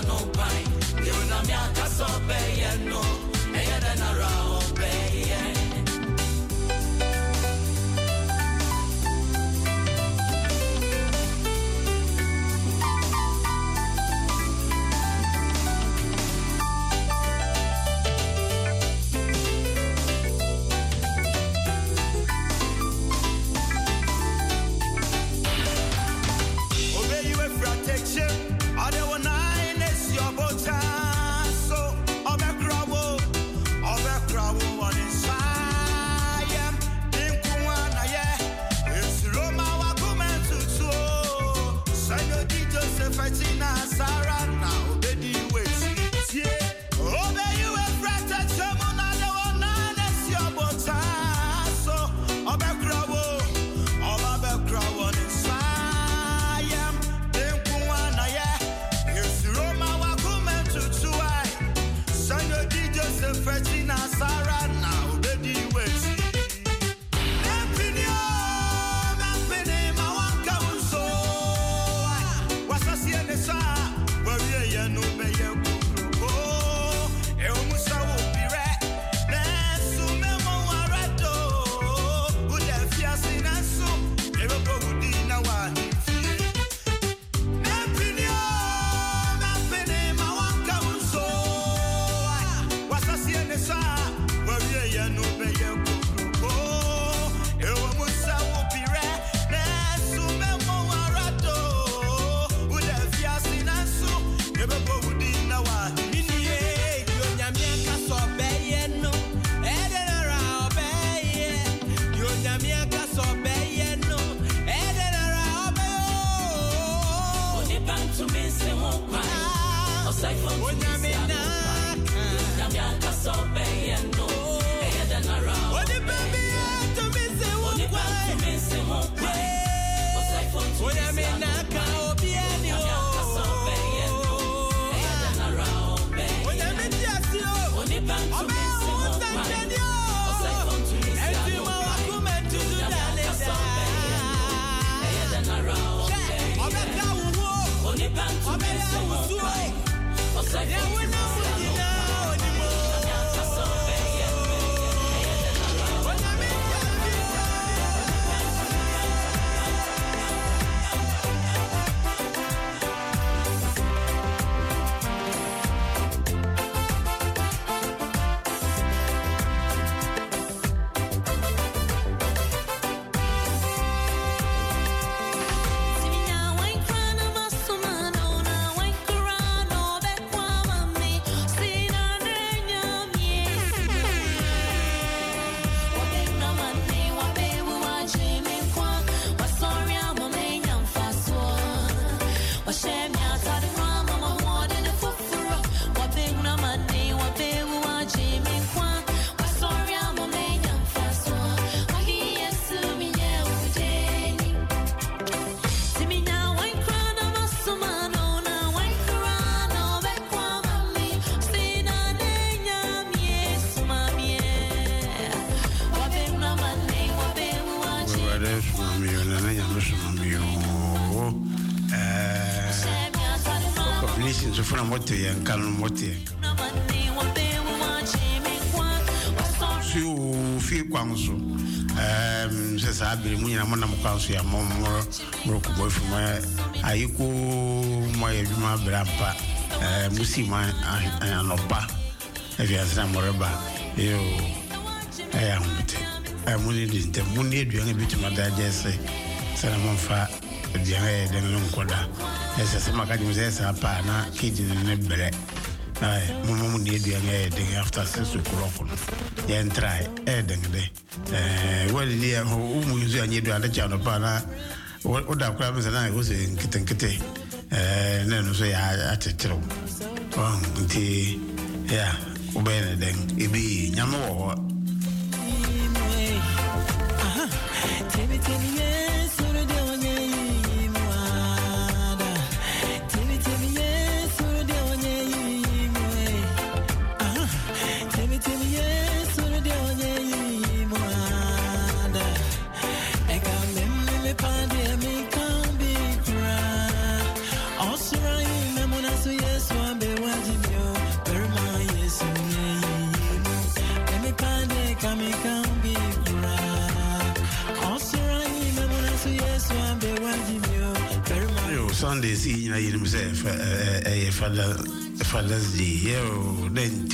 So ya more boy from ayiko moye djuma brapa musima anopa efi asra moreba yo aya humte muni dinte muni eduan bituma da jese sala monfa dian den nkoda ese se makadi muzesa pa na kidi ne bere ay mumu ni eduan den after 6 o'clock ya try den de wali ni ho umu yuzu anyedu ade chano pa na oda kwa meza na go se nkitenkite na no so ya atetero nti ya ubene den ibi nyama wo Also, I'm Sunday see na you say Father's Day then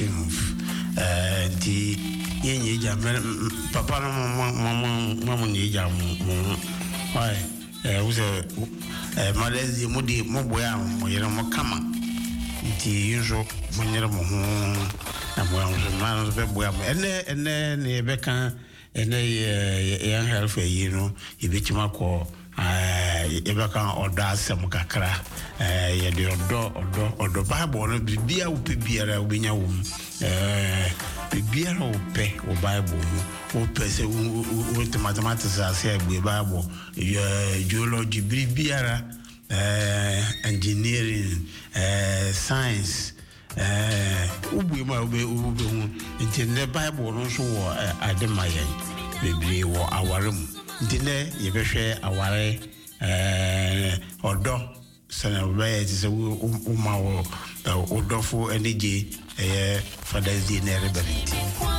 the yenye jam papa no mama ni jam why was Mother's Day mudi mo boya mo yere mo kama nti yinso mo nyere mo ho na mo man be boya mo ene ne be kan ene yan health yi no e be tima ko ebe kan oda asem kakra ye de odo bible no bibia wo pe biara wo benya wo bibiara wo pe wo bible wo pe se wo mathematics ase agbe bible geology bibiara engineering science ubu ma ube hu nti the bible no so wo ademaye bibiri wo awarem dine yebehwe aware odo sana we ti se uma wo odofo enije Father's Day na rebellion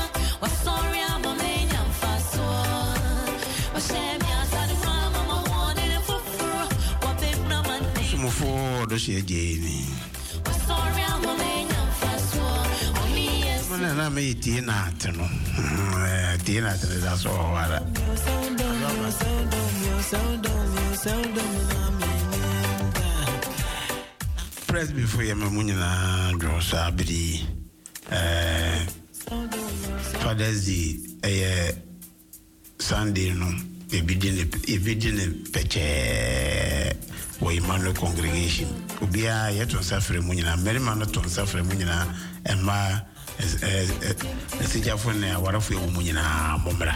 sumofo do se je ni na me ti na atno ti na atno da so wara press before you mamunyina draw sabri Father's Day Sunday no e bidine peche wo Emmanuel congregation obia yeton safre munyina merima no ton safre munyina ema sijafo ne warafo e munyina momra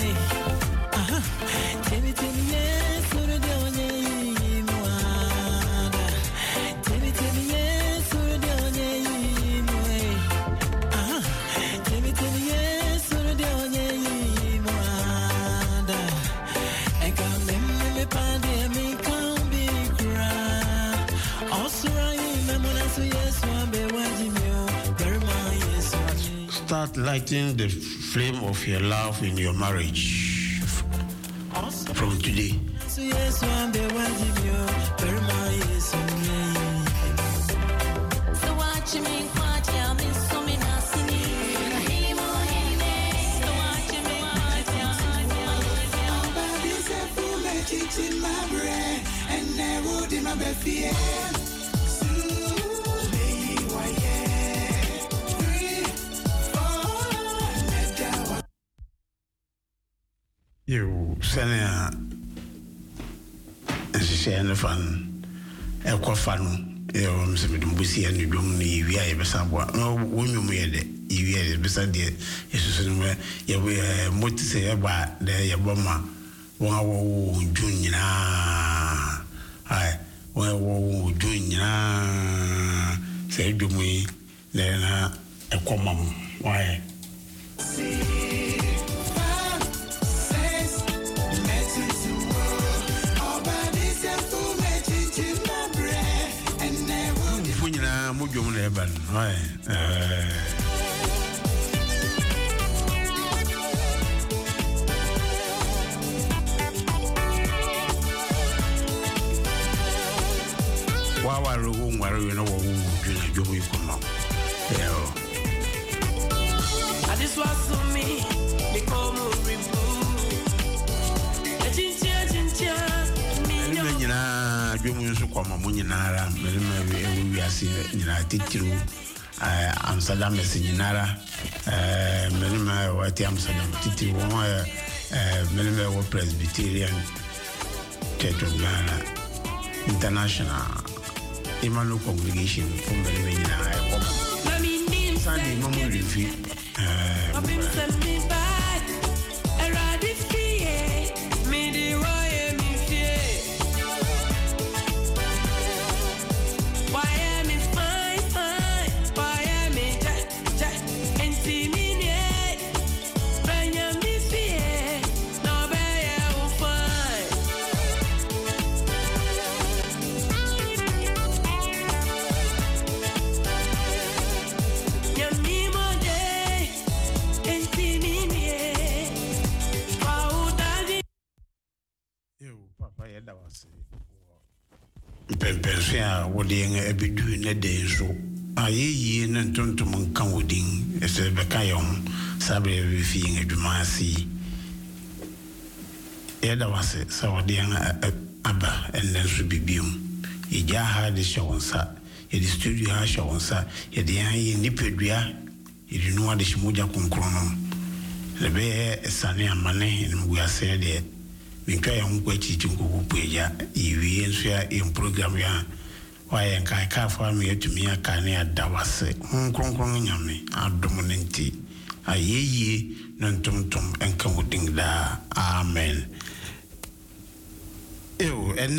Start lighting the flame of your love in your marriage from today. You send a fan, a coffin, some bussy and you don't need we are beside no woman made it. You are beside the somewhere. You were what to say about the bomber. Wow, Junior. I well, Junior said to me, then a common. Why? Mujum Leban, Wawa room where you know you come up. I just want to me, become Jumu kwa munyinara melima we asi nyina titiru Amsterdam nyinara melima wati Amsterdam titiru melima wo Presbyterian Church of Ghana International Emmanuel congregation from melima nyinara kwa Sunday mamu review Yamimo day, and Sia woding a bit doing a day so. Aye, and don't to Monkan wooding, as a Bacayom, Sabre everything at Dumasi. Eda was it, so dear Abba, and then should be beam. Ija had the show on sa, the studio has show on sa, yet the eye nippedia, you didn't know what the Shimuja concronum. The bear, a sunny and money, and we are said there. We try on quite to go puya, you answer in program ya. Why and Kai for me to me a cania dawase, Hong yummy, our dominanti. A ye, non tum and commuting da. Amen. Ew, and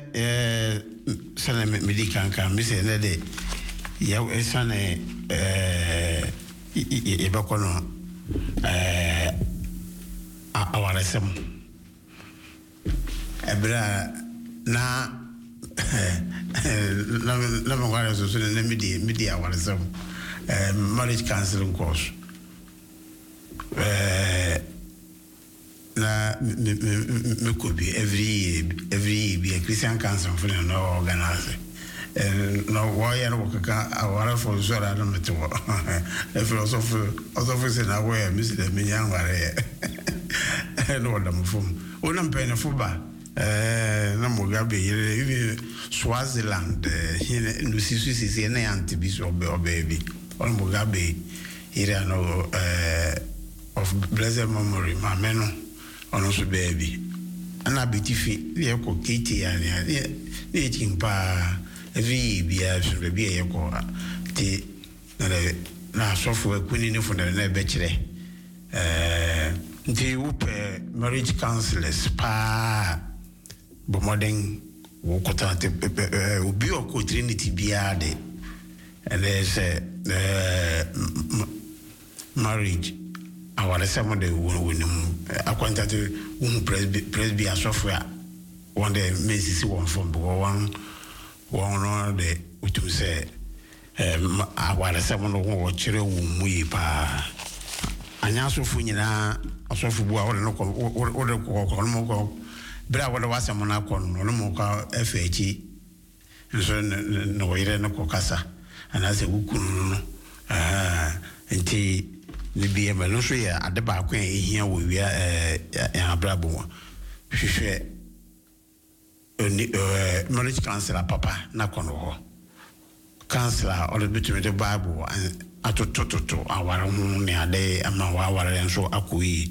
Sana Medican can miss another. Yow a son Ebacono our lesson. Ebra na never was also in the media was some marriage counseling course. Na me could be every year be a Christian council for no organizer. No why I work our for Zora to a philosopher also said away Mr. Minyan were no them from Unam Pena Fuba. Namugabe, even Swaziland, Nusis, and Antibis or baby, or Mugabe, Irano of blessed memory, my meno, on also baby. And I be tiffy, the echo Kitty and the eating pa, every beer should be a yoko, the now software queen for the bachelor. The whoop marriage counselors, pa. But modern Wokotante Ubio Trinity Biade, and there's a marriage. Our some of the women, I wanted to presby software. One day, Mrs. one from one day, which we say, our seven or children, we pa. And also, Funina, a software, or Bra what was a monaco, no more FH, and so no way no cocasa, and as a wukun, and tea, the beer Malusria at the back when here we are a brabo. She said, marriage counselor, Papa, Nacono, counselor, or the between the Bible, and at to our own near day, and our and so akui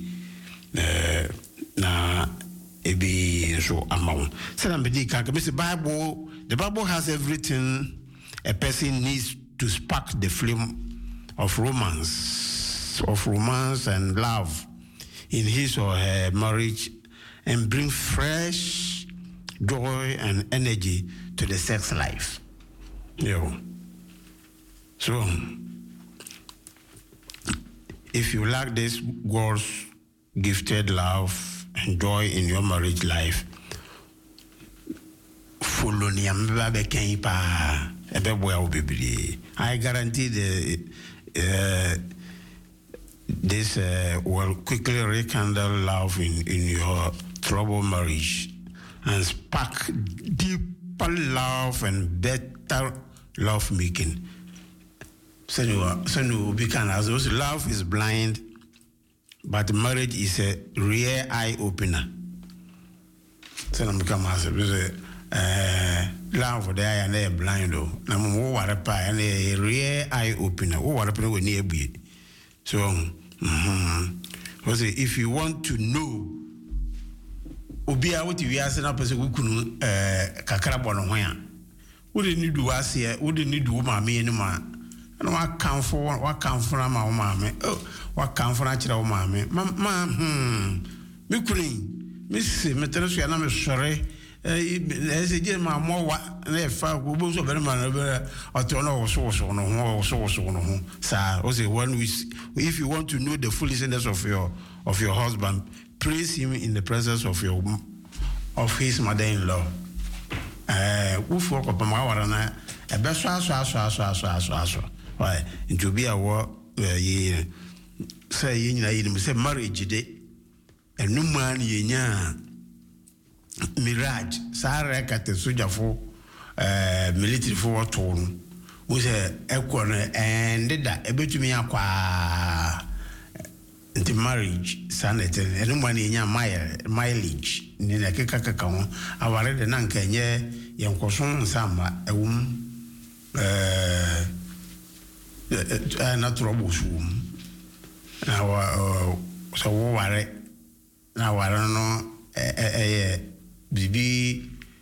na. Ebi so amount. The Bible has everything a person needs to spark the flame of romance and love in his or her marriage and bring fresh joy and energy to the sex life. So, if you lack this God's gifted love and joy in your marriage life, follow I guarantee this will quickly rekindle love in your troubled marriage and spark deeper love and better love making. So because love is blind, but marriage is a rare eye opener. So I'm become as love for the eye and they are blind though. I'm more and a rare eye opener. Oh, what a when near be. So if you want to know Obia what you ask up as a wukunu kakarabon where wouldn't you do us here? Wouldn't you do my me anymore? And what come for my mammy? Oh, what come for natural mammy? Me queen, Miss Meteros, and I'm sorry. As a dear mamma, and if I will be so very man, or to know source on a source on a home. Sir, was it one if you want to know the foolishness of your husband, praise him in the presence of his mother-in-law. Woof walk up my a best so. Why, and to be a war, say, you say marriage day, and no man ye mirage, Sarah cat the Sujafo, military for tone was a corner and did that a bit to me the marriage sanity and one in your mileage in a kaka I wanted the nanka young person sama a not robust womb now so worry now I don't know bibi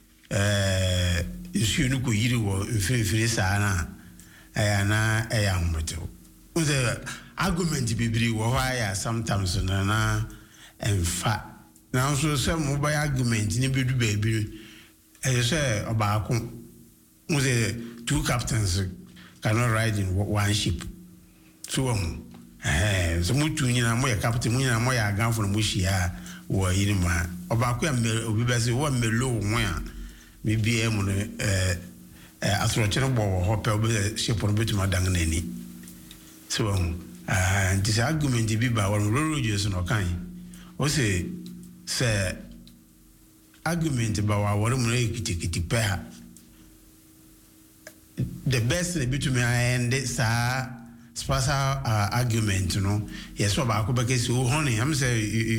issue ku yiri wo free sana na young metal the argument bibiri wo why sometimes na en fa now so some mobile argument ni bedu baby say obaako the two captains cannot ride in one ship so so mutu nyina mo ya captain nyina mo ya aganfo no mo hia wo yiri ma obaako ya obi bese wo melo wo a bibi mu no asoro chene bo wo hope obi ship no betu madang nani so this argument be by one religious no kan o say argument about what mo ekiti pe the best between me and this special argument no yes so ba ko be so honey am say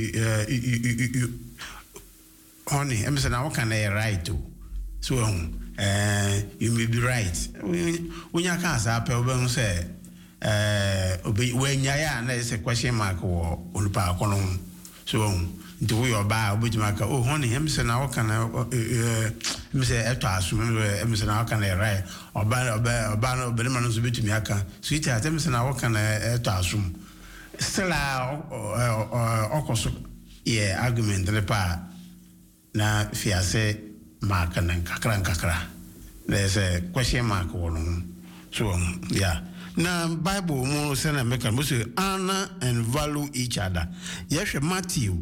honey am say now can I right so you may be right when you can say pe obe say when ya na is a question mark or olupa kono so do we oba obujima ka oh honey am say now can me say eto asum me say now can I right oba no be man so betumi aka sweet at me say now can eto asum still okoso yeah argument le pa na fiase mark na kakra there's a question mark one so yeah na Bible mo say na make am say honor and value each other yes Matthew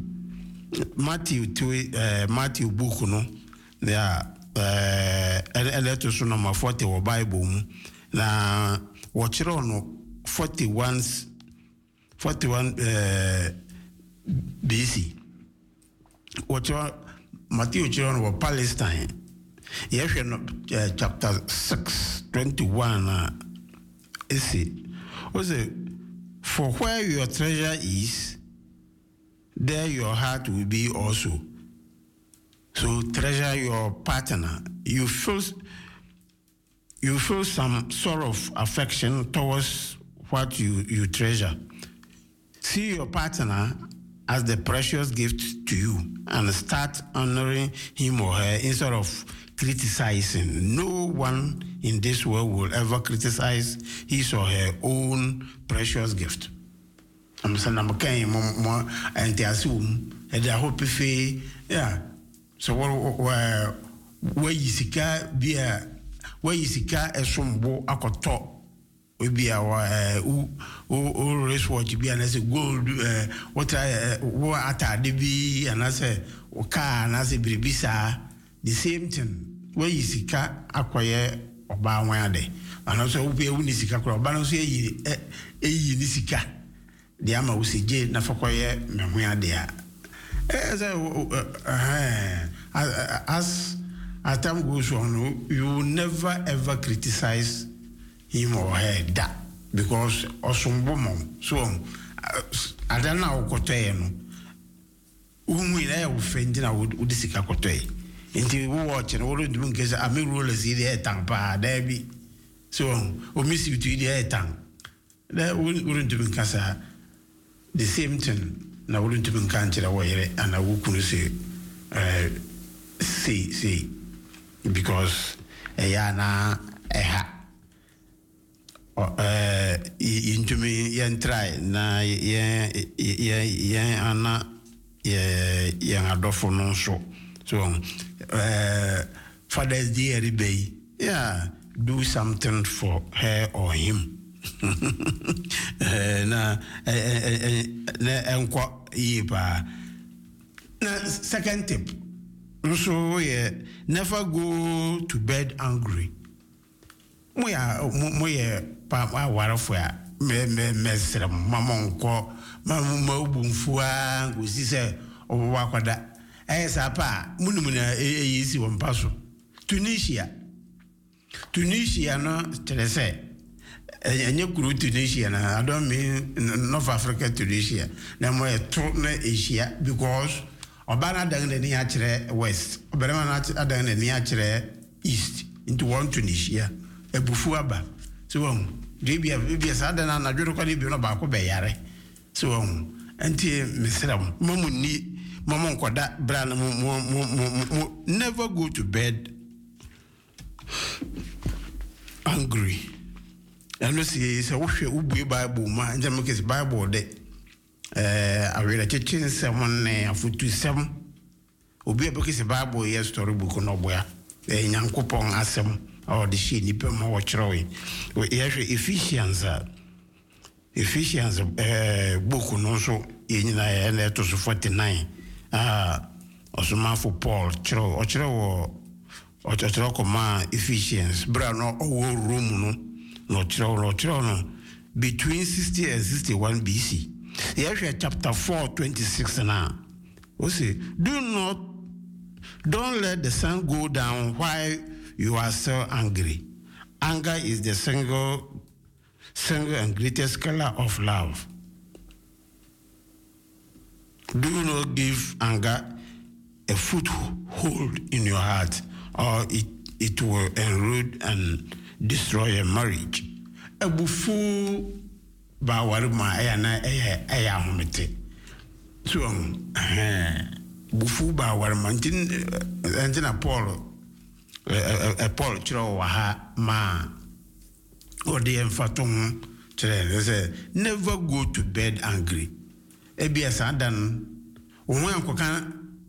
to Matthew book no there and let us number 40 or Bible na watch no 41 BC watch Matthew children were Palestine yes chapter 6:21 is it was it for where your treasure is there your heart will be also. So treasure your partner. You feel some sort of affection towards what you treasure. See your partner as the precious gift to you and start honoring him or her instead of criticizing. No one in this world will ever criticize his or her own precious gift. I'm saying I'm okay more and they assume and I hope if yeah. So where you sika be a where you sika esombo akoto we be our race watch be and I say gold what atade bi and I say car and I say bribisa the same thing where you sika akoye oba wan ade and also we be uni sika kro oba no so eyi ni sika de ama wo seje na fakoye mehu ade as time goes on, you will never ever criticize him or her that because osumbomo so I don't know what I know. We offend na would sika kotoy. Until we watch and all doing case I may roll as the tang pa there be so o miss you to the tang. That wouldn't do casa the same thing. Na wouldn't even can't away and I would say see because na into me yen try na yen ana yen adofo no so Father's Day every yeah do something for her or him. Na enko yipa na second tip so yeah never go to bed angry moya pa warafo ya mesra mamonko mamubumfua ngosi se owa kwada sa pa munumuna eyisi wompaso Tunisia Tunisia no say enye kuru Tunisia na I don't mean North Africa Tunisia na mo to na Asia because obana dan na ni akire west obana na dan na ni akire east into one Tunisia ebufu aba so bibia sa dan na dworo kwa bi no ba ko be yare so anti misram momu ni momu nkoda bra na never go to bed angry. And you see, so we will Bible, man, Jamaica's Bible, I read a teaching someone for 2:7. Obi because the Bible, yes, storybook on where a young coupon asem or the she nipper more troy. We Ephesians book on also in letters 49. Also, man for Paul, or Chro, Ephesians, Brown or Room. No, between 60 and 61 BC. Here, chapter 4, 26 now. We say, don't let the sun go down while you are so angry. Anger is the single and greatest color of love. Do not give anger a foothold in your heart, or it will erode and destroy a marriage. A bufu ba waruma aya homete. So bufu ba waruma antina Paul chiro wa ma odi enfaton chire say never go to bed angry. Ebi asadan wo ankoka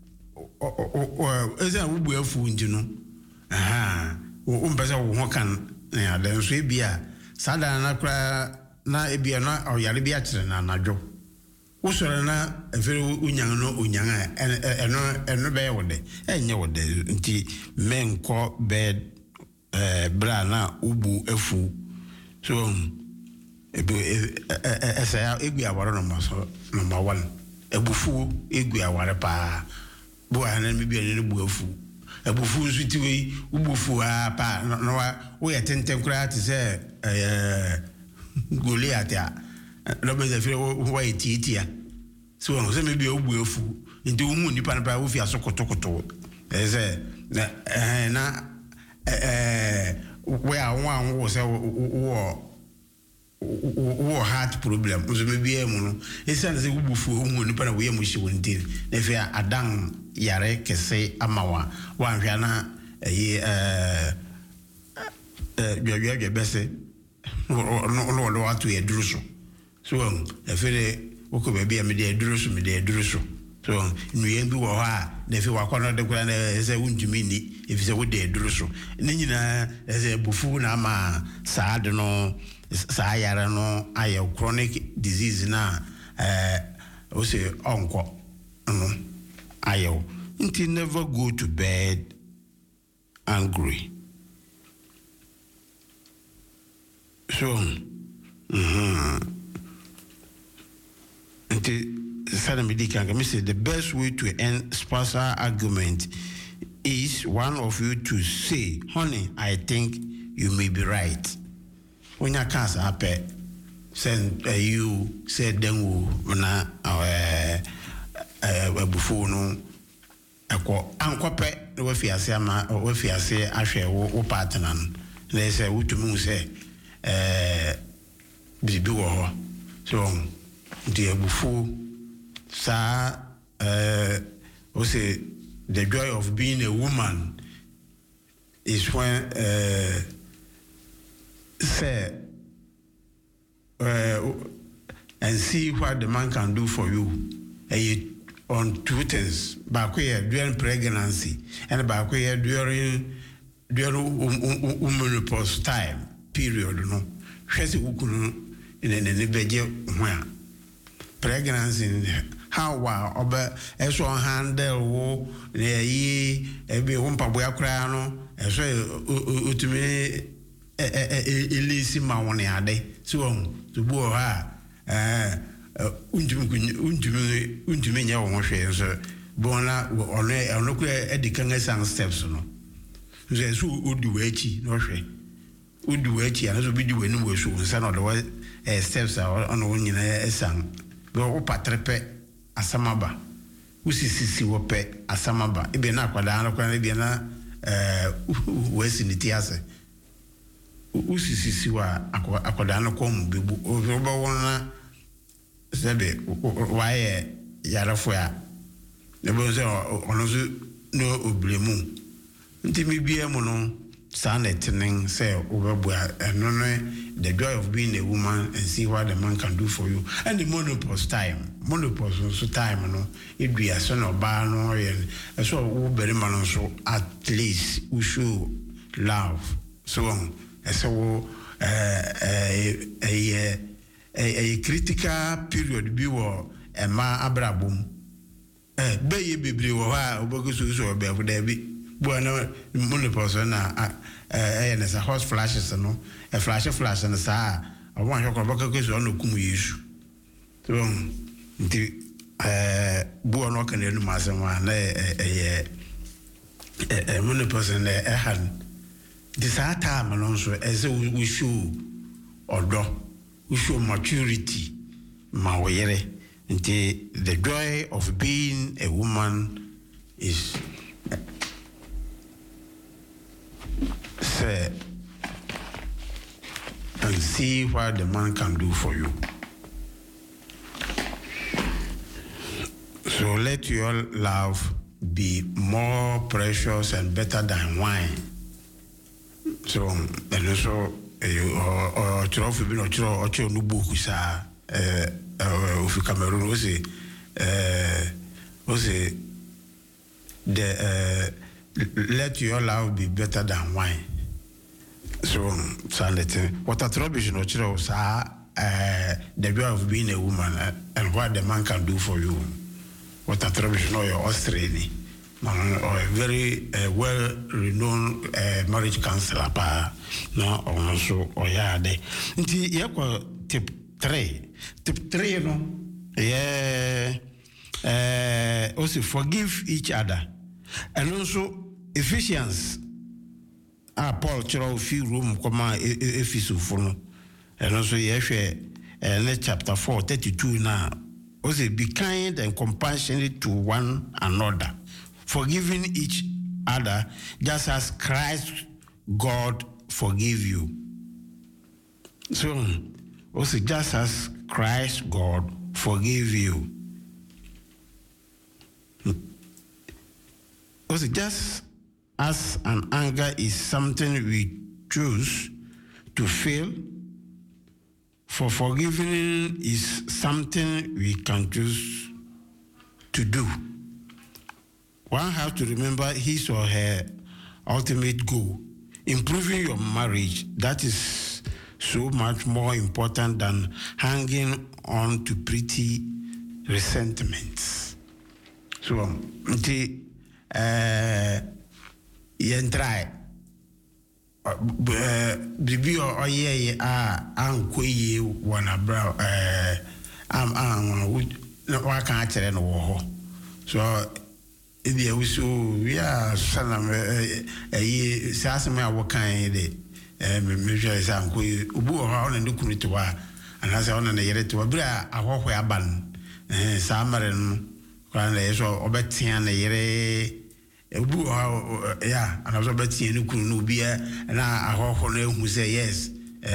eza wo buafu njino umpesa wo kan na den so bia sada na kra na ebia na oyare bia kire na anadwo wo sore na efere unyan no unyan eno be wode enye wode nti menko bed bra na ubu afu so esa egua waro no maso number 1 ebufu egua ware pa bo ana mi bia ne bu afu ebufu zuti we ubufu pa no we yetenten kura ti se Goliath ya no be feel wo etitia so se me bia ubu afu nti umu nipa na pa wo fi asokotokoto se na we awon wo se wo heart problem so me bia mu no esa se ubufu umu nipa na wo yemu shi wonti na fi adan yare kese amawa wanhwa na dwedwe bese no watu eduruso so efere woko bebia me de eduruso so nuye bi wo ha na fi wakono de kura na se wuntumi ni efi se wo de eduruso ni nyina se bufu na ma saade no sa yare no aye chronic disease na o se onko no ayo until never go to bed angry. So, the best way to end spousal argument is one of you to say, honey, I think you may be right. When you can't happen, send you said then na before no ankope we fiase ama we fiase ahwe wo partner no na say wutumi say bibi wo ho so the before sa we say the joy of being a woman is when say and see what the man can do for you on 2 things back here during pregnancy and back here during menopause time period no hwese ukunu ne beje ho pregnancy how oba eso handle wo ne yi ebi wo mpabo yakra no eso utumi elisi ma woni ade so to bo ha undumi nya wo hwe so bona ono kura edikanga sang steps no so odi wechi no hwe odi wechi ana so bi di wani we so nsa no the steps on nyina esan go patrepe asamaba usisisi wo pe asamaba ebe na akwada na kwa ebe na wesi ni tiase usisisi wa akwada na kwa mbebu oba wona sebe waye yarafo ya ebe so ono so no oblemu ntimi bia mu no sanetning say obebua eno no the joy of being a woman and see what the man can do for you and the menopause so time no edua so no ba no yen so wo bere man so at least we show love so so a critical period bi wo ema abrabom be ye bebre wo ha obogoso so be for there bi bueno menopause na na sa hot flashes no a flash na sa I want your baka ko no kum yesu so nti bo no kan enu ma asema na menopause na han this time no so as we show odo we show maturity ma were nti the joy of being a woman is say and see what the man can do for you. So let your love be more precious and better than wine. So and also or trophy bin or no book sa of Cameroon was the let your love be better than wine. So sanity what a rubbish no chiro sa the joy of being a woman and what the man can do for you. What a rubbish no your Australia man or a very well renowned marriage counselor pa no also or ya de nti ye kwa tip 3 no also forgive each other and also Ephesians Paul chiro fi room koma Ephesus no and also yehwe chapter 4:32 now also be kind and compassionate to one another, forgiving each other just as Christ God forgave you. So also just as Christ God forgave you. Also just as an anger is something we choose to feel, for forgiving is something we can choose to do. One has to remember his or her ultimate goal, improving your marriage. That is so much more important than hanging on to pretty resentments. So, yen try bibi o ye ankoye wana bra wa kan chere no wo so ebi awusu we are sanam saseme awokan de me hwe sa ankoye obu o ha ona ne kunu to wa anasa ona ne yere to bra ahoho aban sa mare no kan le so obetia ne yere Ebu yeah, and I was about to Nubia and I hope who say yes,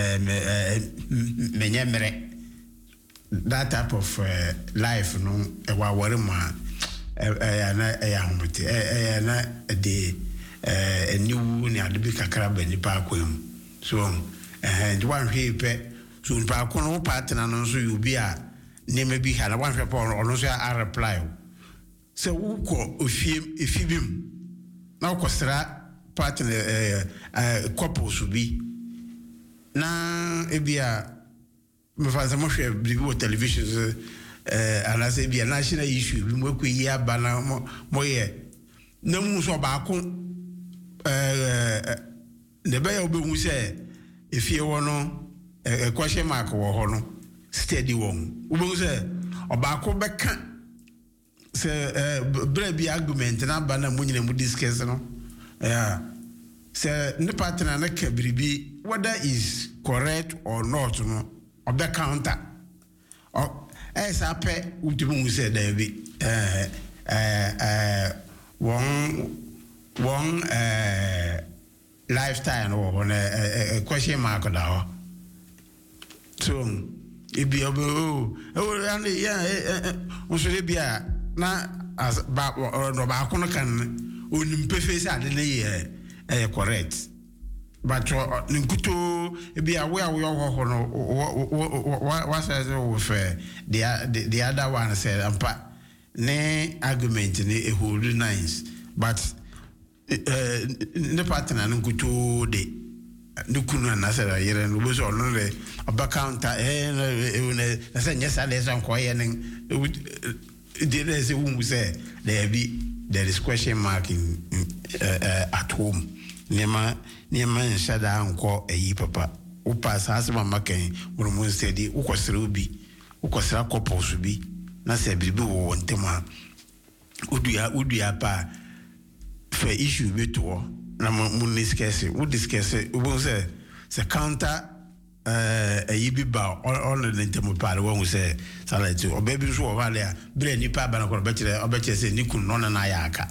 that type of life, no, a warima, a new near the big crab and the parkwim. So, and one paper soon parkono pattern and also you be a name be had a one report or no, I reply. So, who call if you now kostra partner couple should be na ebia me fanza mo hwe bibi television and I say be a national issue bi mo kwi ya bana mo ye na mu so ba ko ne ba ya obehu se efie wo no question mark wo ho no steady won obehu se oba ko beka se brebi argument na ba na munyina mu discuss no yeah say ne partner na kabribi whether is correct or not no obe counter o esa pe utimu say there be one lifestyle or a question mark da so ibi obo so bia na as ba no ba kono kan onimpe face ade na correct but nkuto ebi awe ho no what says with the other one said ampa ne argument ne hold nice but ne partner nkuto de nukunu na say yere no bo so no le oba counter na say nyesa le so nko ye ne there is a say there is question mark in at home nema nshada nko eyi papa o pass as mama kan wo mo steady wo kwasra obi wo kwasra couples bi na say bibi wo ntema udua pa for issue bi to na mo discuss wo say counter eyi bi ba on the ntemo pa wo say salary o baby so o vale a bre ni pa ba na ko be kire say ni kun no na ya aka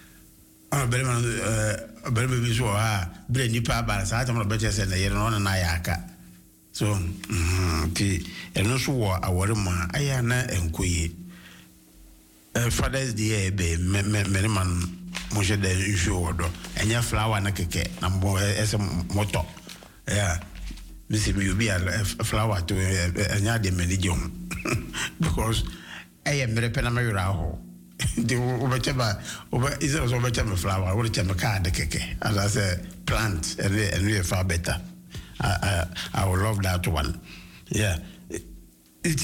bere bi so ha bre ni pa ba sa ta mo be kire say na yere no na ya aka so ti eno so wo awore ma aya na enkoye Father's Day be me man mo je de show wodo enya flower na keke na mo ese moto yeah this will be a flower to enya de manager because I am mere pena me ra ho the obachaba is also obachaba flower what chama ka de keke as I say plant and we far better I would love that one yeah it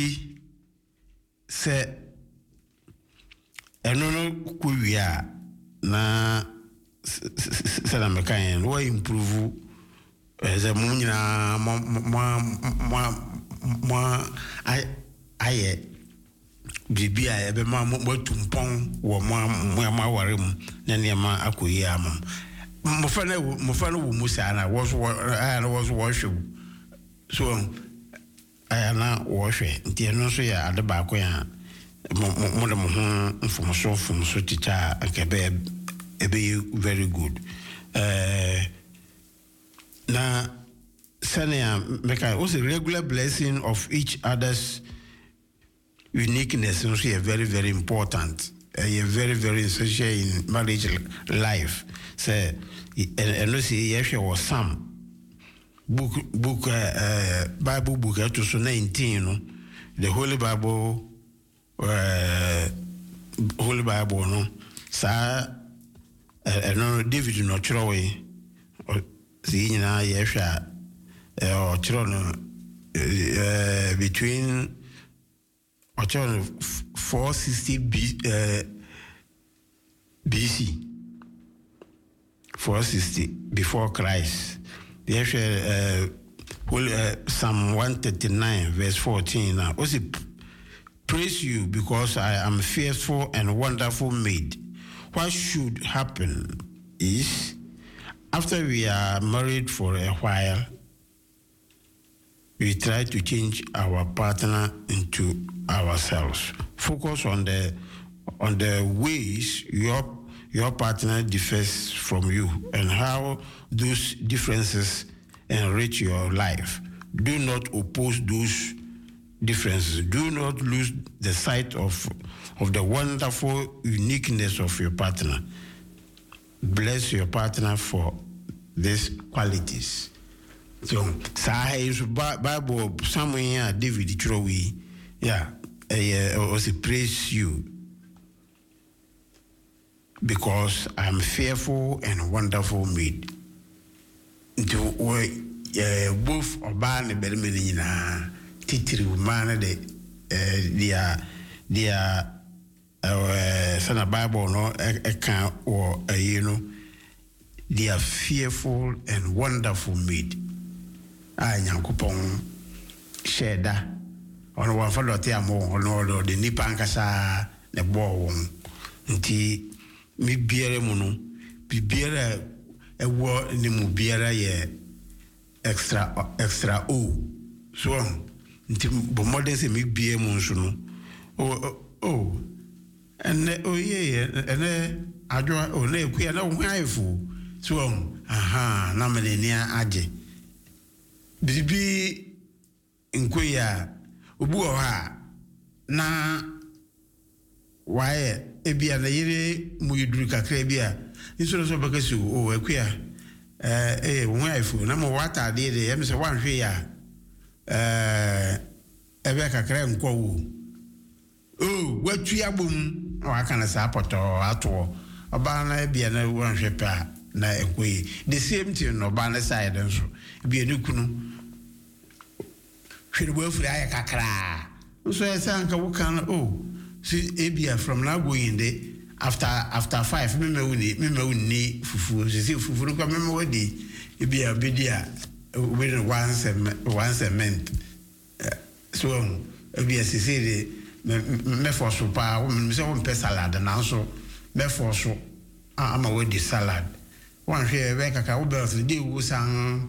say eno kuwia na sala mekan wo improve as a munyina aye bibia ebe ma tumpon wo ma ware mu na ne ma akoyi amam mo fa na wo musa na was hwe so aya na wo hwe nti eno so ya ade ba ko ya mo de mo mfumo tita akebe ebe very good na sanya meka was a regular blessing of each other's uniqueness is very very important very very essential in marriage life say and no see yeshe was some book Bible book to so 19 no the Holy Bible no sa no David no chrowe see nyina yesha or chrono between 460 BC 460 before Christ yesha Psalm 139 verse 14 now also praise you because I am fearful and wonderful made. What should happen is after we are married for a while, we try to change our partner into ourselves. Focus on the ways your partner differs from you and how those differences enrich your life. Do not oppose those differences. Do not lose the sight of the wonderful uniqueness of your partner. Bless your partner for these qualities. So, Bible somewhere David Trowi, yeah, also praise you because I'm fearful and wonderful made. Both Oban and Belmenina. Titiri mana de dia sana Bible no eka or you know they are fearful and wonderful made nyankopon sheda ono wa falo te amo ono de nipa nkasa ne bo won nti mi biere mu no bibiere ewo ni mu biara ye extra o so nti bo modern se mi bie mu nso no o ene o ye ene adwo o na ekuya na ho aifu so aha na menenia age bibi nkoya obu o ha na wae ebia na yire mu yiduru kakra bia nso so bakasu o ekuya ho aifu na mo wata de em se wanhwe ya ebe kakra nkwo wo watu abom waka na sa poto ato oba na ebia na wanhwe pa na ekwe the same thing no ba na side nso ebia ne kunu hwere afuri aya kakra nso esa anka wo kan see ebia from now going there after 5 me wuni fufu see fufu ko me wodi ebia bedia within once a month so ebia see me for so pa me say won pe salad na so me for so ama wodi salad wan hwe we kaka wo be de wusan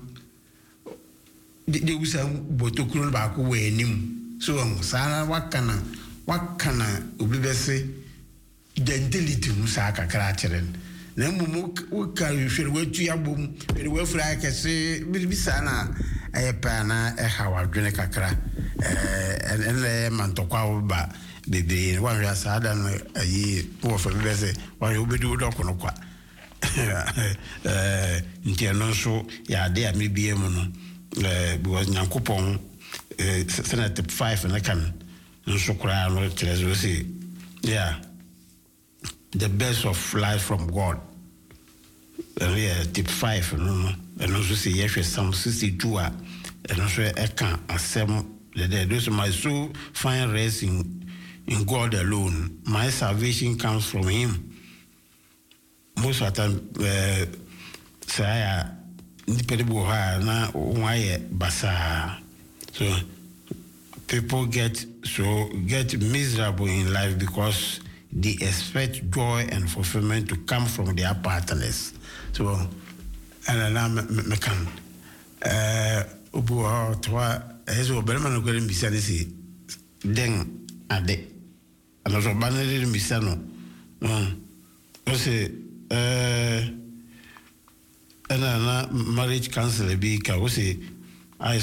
botokuru ba ko we nim so sana wakana obi be se gentility musa kakra cheren na mumu wuka hwere watu yabom hwere wafura akese bi sana pa na hawa dwene kakra en mantokwa ba bebe wan hwa sada no ayi wo fa be se wan obedu do kono kwa nti no so ya de amebie mu no because nyankopon senate 5 na kan nso kura no trezo say yeah the best of life from God tip 5 no and also say yes Psalm 62 and also can asem those my soul find rest in God alone. My salvation comes from him. Most of the time say independent na why basa so people get miserable in life because they expect joy and fulfillment to come from their partners. So, and I'm mekan. Ubu toa ezo berman no kwere mbisa ne si den ade. Ana so banere mbisa no. O se na marriage counselor bi ka o se I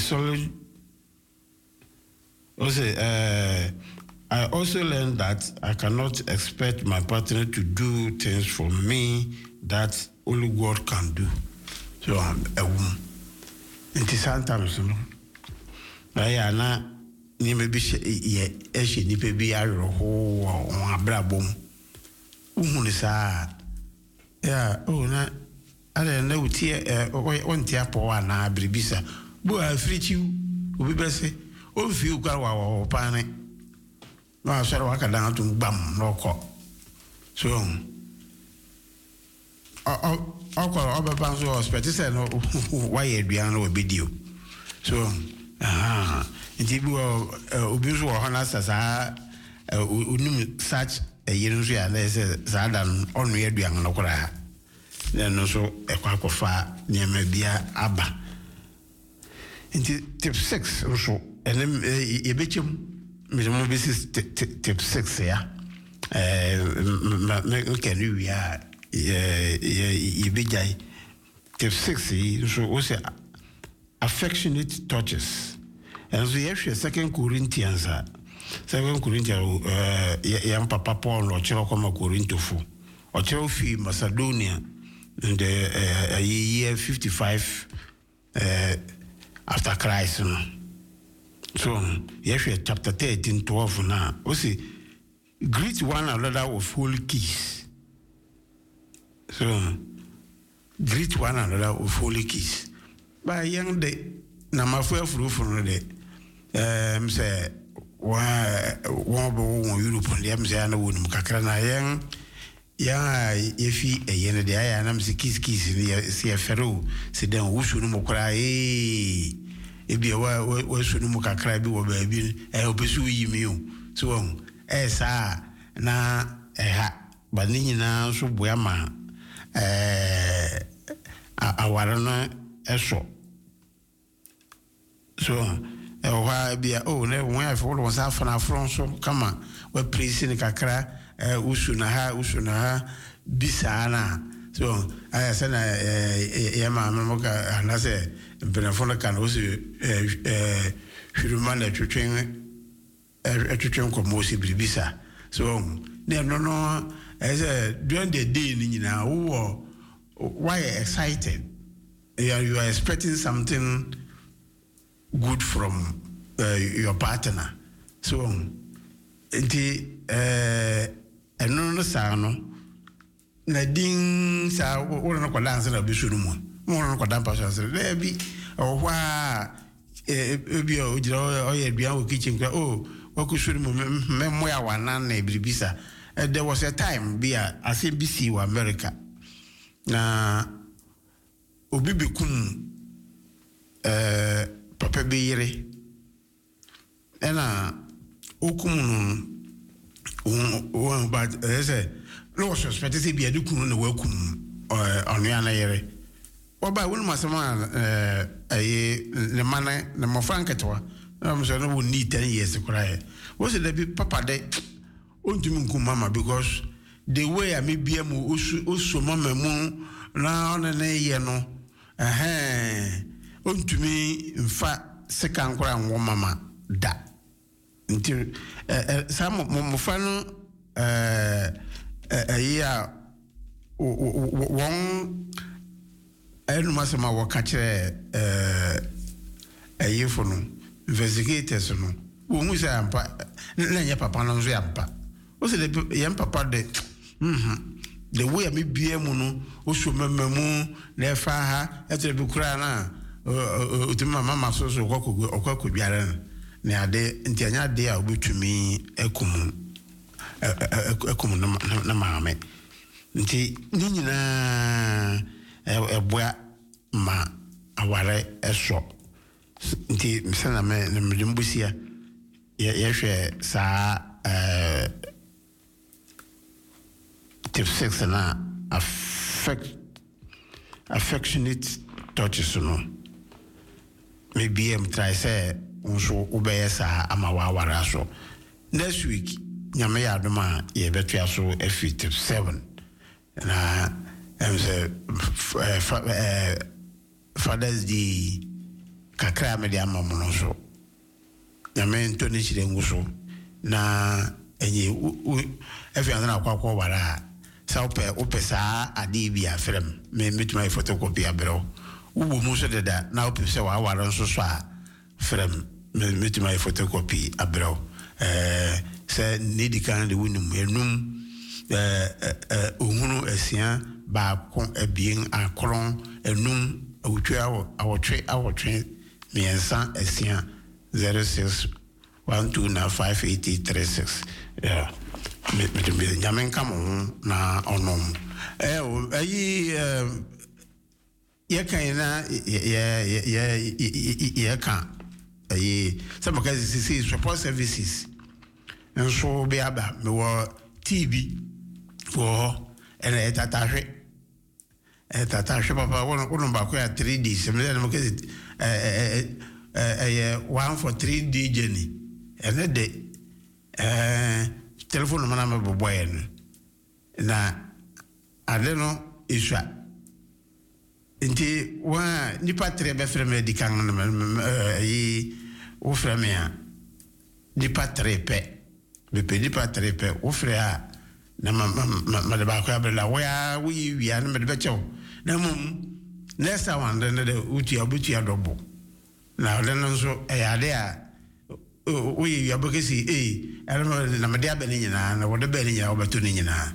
also learned that I cannot expect my partner to do things for me that only God can do. So I'm a woman. It is sometimes, I na ni maybe she ni baby I ho on abrabom. Umunisa. Yeah, na I don't know tie on tia po na bribisa. Bo africhiu obi be say o fi ukwa wa pane. No, I said, I can't do bam, no call. So, I'll be bound to hospital. Said, no, why you be on a video. So, indeed, Ubus or Honas as I such a year and they said, Zadan only a young Nokra. Then also a quack of fire near maybe Abba. Into tip 6 or so, and then a bit. This is tip 6 here. Can you tip 6 so also affectionate touches. And so actually 2 Corinthians young Papa Paul or Cherokoma Corintho or Cherofi Macedonia in the year 55 after Christ. So, yes, chapter 13, 12 now. We see, greet one another with holy kiss. So, greet one another with holy kiss. By young day, na mafua furu furu de. Say, one Europe on the Amzana would Mukakra na young. Yeah, if he a yen de I am kiss see a ferro, sit down, who should no cry. Ebi wa sunu mu kakra bi wo ba bi obesu yi mi o so sa na ha ba ni nyina so boa ma aware no eso so wa bia ne won afi wo sa fana fronso kama we presi ni kakra usuna ha bisana so aya sana yama memoka anase benefona kan osu hurumana twetwen komosi bribisa so no as during the day ni nyina wo why excited you are expecting something good from your partner so no sa no na din sa wo no kwala ansa na besuru mu no kwada pa so na bi ohwa ebi o jira o ye bia o kitchen kwa wakusuru mu memmo ya wana na bribisa there was a time bia ase BC wa America na obi bekum papa beyire ena okum no but say no suspect say bia dukunu na wakum onu ya na yere oba wonu masama ne mane ne mofranketwa I'm saying we need 10 years to cry. Was it the papa de ontumi mama because the way I may be a mo oso mama mu na on na ye no ontumi mfa second kora nwo mama da nti some mo fa no ya won enu masema wakachire ayefo no investigators no wo say ampa na nya papa no so ampa o say the yam papa de the way me bia mu no o so mamamu na fa ha etre bi kura na o tuma mama so okoko biara na ade nti anya de a obetumi ekum na maame nti ni nyina eboa ma aware eso nti misana me na mdimbusia yehwe sa tip 6 na affectionate touches no maybe am try say unso ubeye sa amawawara so next week nyame ya adoma ye betu aso tip 7 na say Father's Day kakra me dia mamono so nyame ntoni chire nguso na enye efianza na kwakwa wara sa ope sa ade bia frem me metuma photocopy abero wo mu so deda na ope se wa wara nso so a frem me metuma photocopy abero se need kan de wunum enum ohunu asia ba kon abien akron enum awotwe miensa esia 06 1295836 yeah me nyamen kamo na onom ye kan na ye kan some of us support services and so be aba me wo TV for and etata papa wono ba ko ya 3D se me na mokezi one for 3D journey and de telephone mana me boboy na ade no iswa nti wa nipa tre be freme di kan o freme ya nipa tre pe be nipa tre pe o frere a na ma de ba ko abela wa wi an me de be chew na mum next one then the uti abuti adobo na le no so ade a wi abokesi na me de abeni nyina na wo de be nyina wo beto ni nyina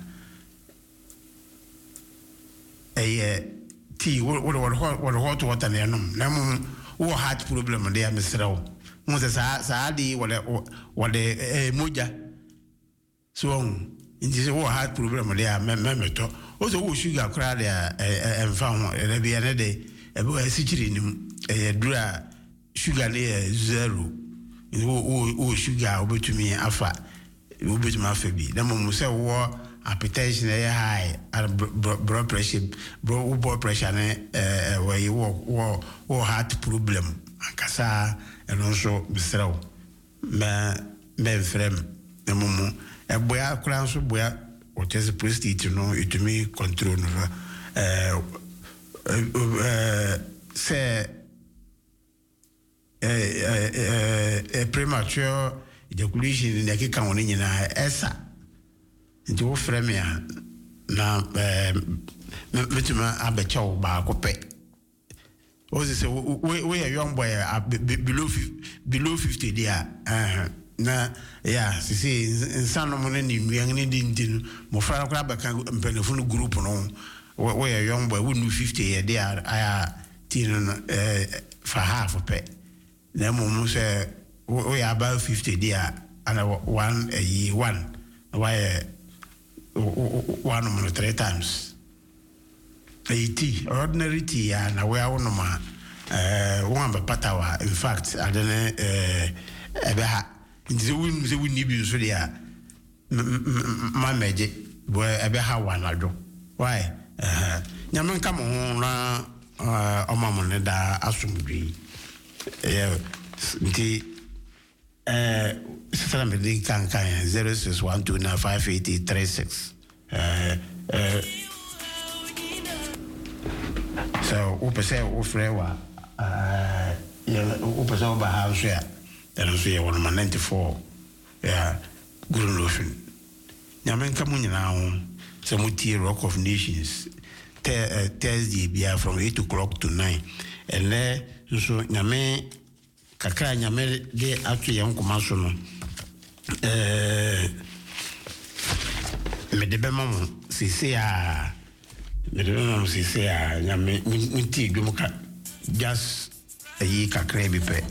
ti wo hot water na no na mum wo heart problem de am srawo mo se sa di wo de moja so inji se wo heart problem de am memeto o so wo sugar kra de enfa ho e be ene de e be sikiri nim dura sugar le 0 wo sugar obetumi afa obetumi afa bi na mo se wo hypertension high and blood pressure where you walk heart problem ankasa and also misraw me frem na mumu eboya kura so boya o chese prostate no itumi control no say premature ejaculation in the kika woni nyina esa nti wo frem ya na metuma abecha wo ba kope o say we a young boy below 50 there na yeah see insano mo ne nnuan ne dintin mo fra kra baka mpenefunu group no we a young boy we no 50 here there aya tin for half pe na mo say we about 50 there and one a year one why one more 3 times 80 ordinary tea and we are no ma one be patawa in fact I don't ebeha nti we need be so there ma meje boy ebeha one ado why nyame nka mo na omamo ne da asumdwi nti sala me de kan 0612958036 so upese ufrewa upese oba house ya so ya 194 yeah good lotion nyamen kamu nyina ho so mutie Rock of Nations Thursday bia from 8 o'clock to 9 and there so nyame kakra nyame de atu ye nkoma so no me de be mamu sisi a me de mamu sisi a nyame nti dwumuka just ayi kakra bi pe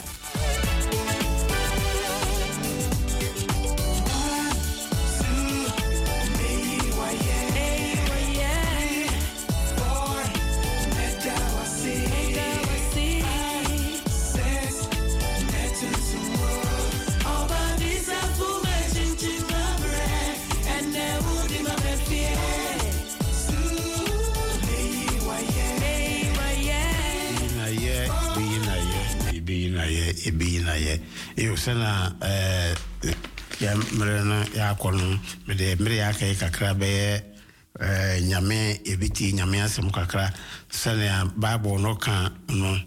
sana ya mrena ya kono me de mre ya kai kakra be nyame ebiti nyame asem kakra sana bible no kan no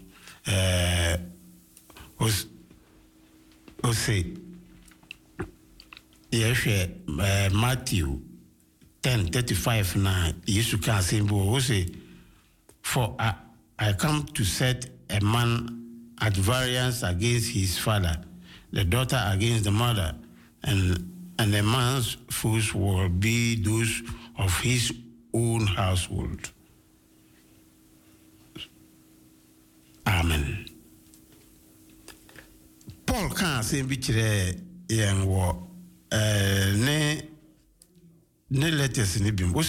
o say yehwe Matthew 10:35 na Yesu kan sembo o say for I come to set a man at variance against his father, the daughter against the mother, and the man's foes will be those of his own household. Amen. Paul can't say bichire yang wo ne letters ni bim.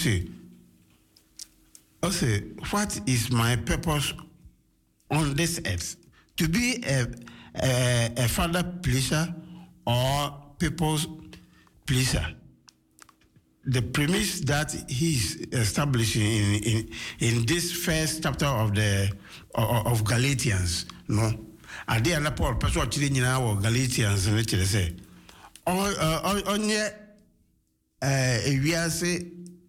Say, what is my purpose on this earth? To be a father pleaser or people's pleaser. The premise that he's establishing in this first chapter of Galatians, no. Ade na Paul person chiri nyina wo Galatians ne chiri say onye ewiase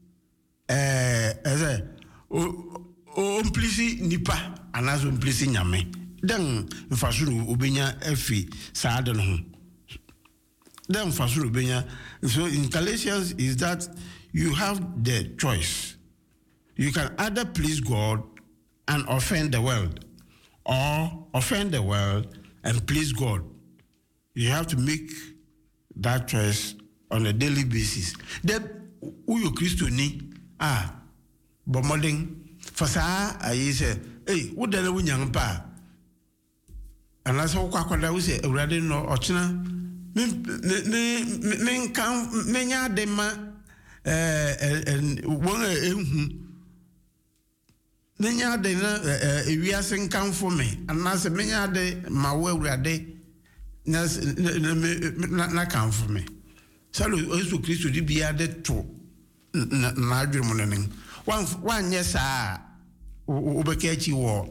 o mplisi nipa anazo mplisi nyame den mfasuru obenya efi saade no den mfasuru obenya. So in Galatians is that you have the choice. You can either please God and offend the world, or offend the world and please God. You have to make that choice on a daily basis. Then uyo Christo ni bomoding fasa ayi say hey wo dele wunyang pa anasa wo kwakwada wo say awrade no ochina men kan menya de ma won ehu menya de na ewiase nkan fo me anasa menya de ma wo awrade na kan fo me salo Yesu Kristo di bia de to na adwene mu nen wan nyɛ saa wobɛka akyi wɔ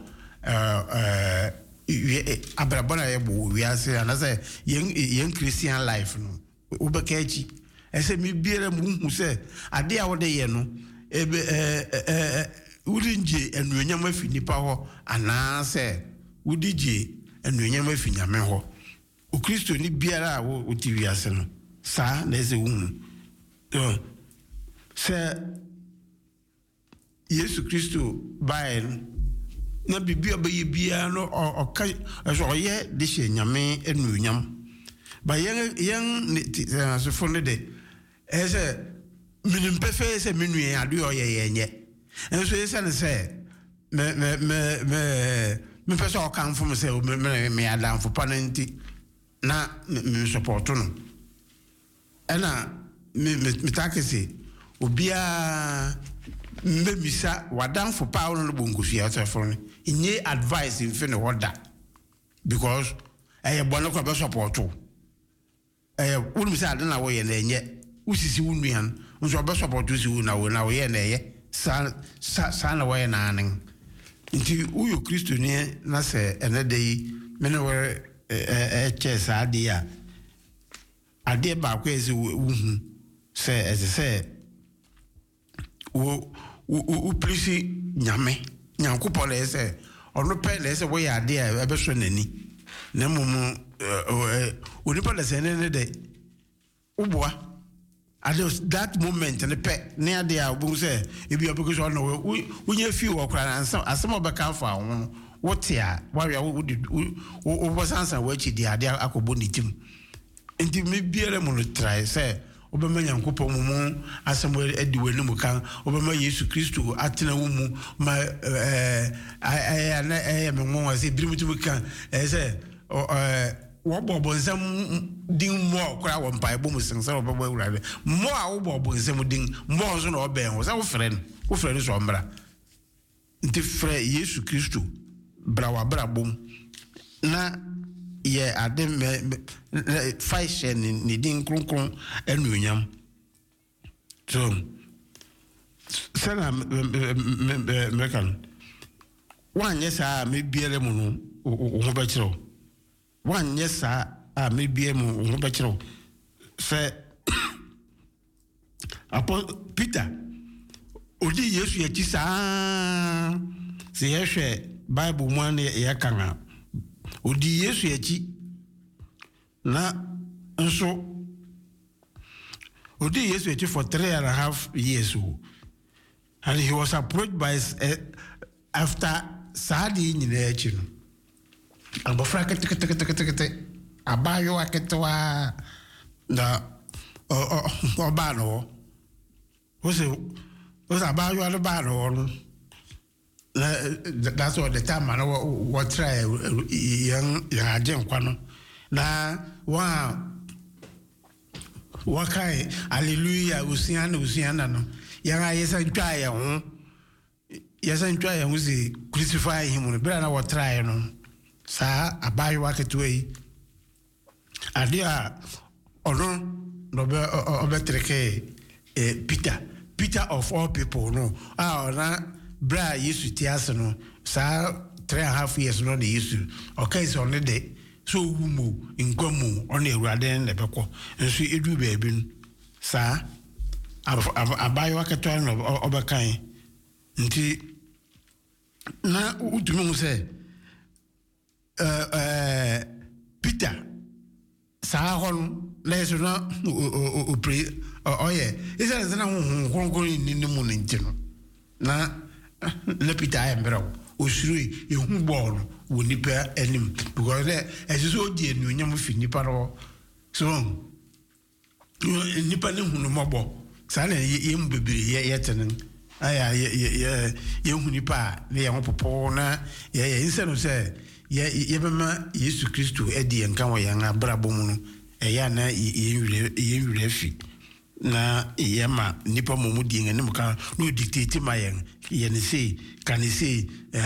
abrabɔ na yɛbɔ wiase anasɛ yɛn Christian life no wobɛka akyi ɛsɛ me biara mu hu sɛ ade a wode yɛ no wode gye anuonyam afi nipa hɔ anaasɛ wode gye anuonyam afi nyame hɔ o Kristo ni biara a wote wiase no saa na ɛsɛ wohu sɛ Yesu Kristo bae na bibia bɛyɛ biara no ɔka ɛsɛ ɔyɛ de hyɛ nyame anuonyam ba yɛn asofo no de ɛsɛ minim pɛfɛ sɛ menue ade ɔyɛ yɛnyɛ ɛnso yɛsɛ ne sɛ me pɛ sɛ ɔkamfo m sɛ me adamfo pa no nti na me support no ɛna metake sɛ obiaa mbemisa wadamfo pa wo no bonkosua sɛfo no nye advice mfe ne hoda because ɛyɛ bɔne kɔ bɛ support ɛyɛ wonim sɛ ade na woyɛ na ɛnyɛ wosisi wo nuan nso ɔbɛ support si wo na woyɛ na ɛyɛ sa na woyɛ na anen nti uyo Kristo ne na sɛ ɛnɛ de yi mene wo ɛkyɛ saa de a ade ba ko ɛsɛ wo hu sɛ ɛsɛ sɛ wo plisi nyame nyankopɔ na ɛsɛ ɔno pɛ na ɛsɛ woyɛ ade a ɛbɛsɔ n'ani na mmom onipa na sɛ ne de woboa at that moment ne pɛ ne ade a wo sɛ ebi ɔbɛkɔ sɛ ɔno wonya fi wɔ kora na asɛm ɔbɛka afa ho no wote a wawe wo sansa wachi di ade akɔbɔ ne tim nti me biara mu no try sɛ obema nyankopɔ mu asɛm adi wani mu kan obema Yesu Kristo atena wo mu ma me nwa sɛ birimutu mu kan sɛ wɔbɔ nsɛm din mo kora wɔ mpae bɔ mu sen sɛ wɔbɛbɔ awurade mo a wɔbɔ nsɛm din mo nso na ɔbɛn wo sɛ wo frɛ no so ɔmbra nti frɛ Yesu Kristo bra bom na ye ade faishe ni din kronkron anuonyam so sana mekan wanye saa me biere mu no ho ba kire wanye saa a me biere mu ho ba kire se apo Peter odi Yesu yachi saa se yehwe Bible mu an ye kan odi Yesu yachi na nso odi Yesu yachi for 3.5 years and he was approached by after Sadi nyina yachi no abofra kete abayo aketwa na oba no was abayo alo ba no that's what the time man what try young agent kwano na wa kai hallelujah usiana no yanga yesa ntwa ya ho si crucify him no bra na what try no sa abayo aketwa yi ade a ono no be obetreke Peter of all people no na bra Yesu tiase no sa 3.5 years no de Yesu okay so on de so wumu nkwamu on ewurade ne beko nso edu baabi no sa abayo aketwa no obekan nti na utumi mu se Peter sa hon leso na o pre oye isa na hu ni mu ntino na Peter ayembra osuri ehu ball wo nipa anim because eziso die nu nyam fi nipa ro so nipa ne hunu mobo sa na yem bebiri yetenen aya ye hu nipa ne ye hopopo na ye inse no se ye bema Yesu Kristo edi enka wo yan abrabo mu no eya na ye nwure fi na yema nipa momu di ngene muka no dictate ma yen yen say kan say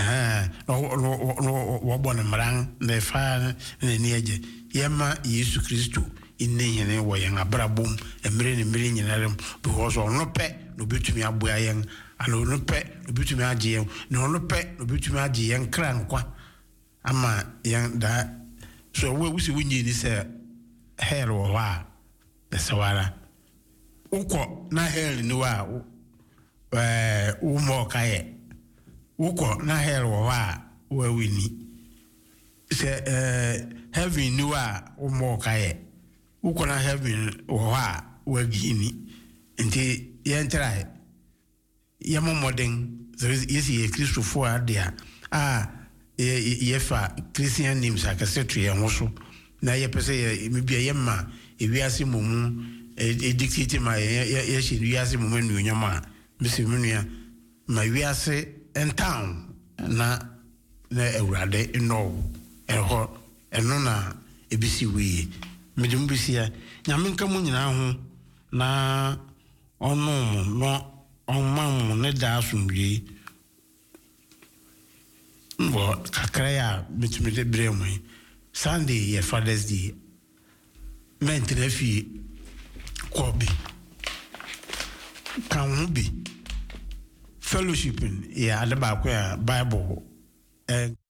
no bona mran na fa na ni eje yema Yesu Kristo inne yene wo yen abrabom emre ne mre nyinarem because ono pe no betumi aboa yen ana ono pɛ no betumi agye yen no ono pɛ no betumi agye yen kra nkwa ama yen da so we wusi wunyi ni sɛ hell wo wa esawara ukɔ na hell ni wa wo mo kaye ukɔ na hell wo wa wa wini sɛ heaven ni wa wo mo kaye ukɔ na heaven wo wa wa gini nti yen try yamo modern yesi ye Christopher adia ye fa Christian names akasetu ye hoso na ye pese ye mebia ye ma ewiase momu dictate ma ye shi wiase momu nuonyama mesi menua ma wiase entown na ewrade no eho eno na ebisi wi medum bisia nyame nka mu nyina ho na ono no onmam ne da asumbi bo kakra ya mitumi de bremu Sunday ye Father's Day mentre fi kobi kan bi fellowship ya adaba ko ya Bible